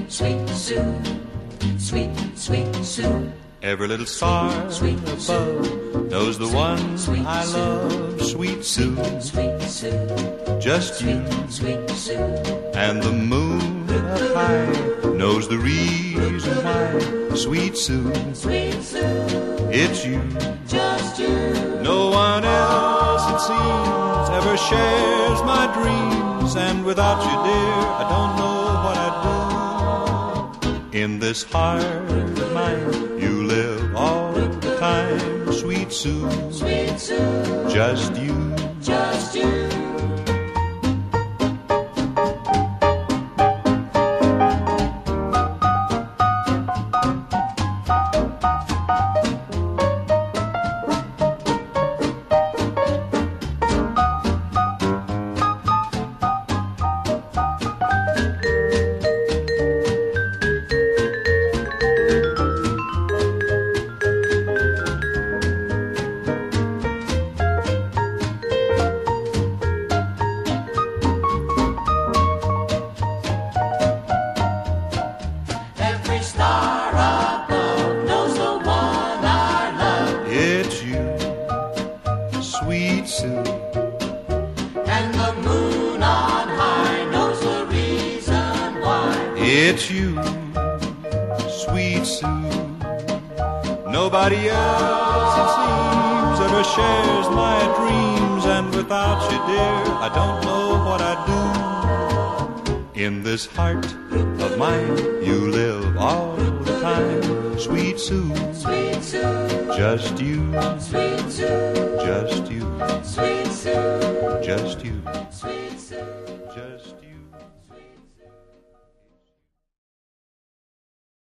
sweet Sue, sweet, sweet Sue. Every little star above knows the one I love, sweet Sue, sweet Sue, just you. sweet Sue. And the moon up high knows the reason why, sweet Sue, Sweet Sue, it's you. just you. No one else, it seems, ever shares my dreams, and without you, dear, I don't know what I'd do. In this heart of mine, you live all the time, sweet Sue, Sweet Sue, just you. just you. Every star above knows the one I love, It's you, sweet Sue, and the moon on high knows the reason why. it's you, sweet Sue. Nobody else, it seems, ever shares my dreams, and without you, dear, I don't know what I'd do. In this heart of mine, you live all the time, sweet Sue, Sweet Sue, just you, sweet Sue, just you, sweet Sue, just you. sweet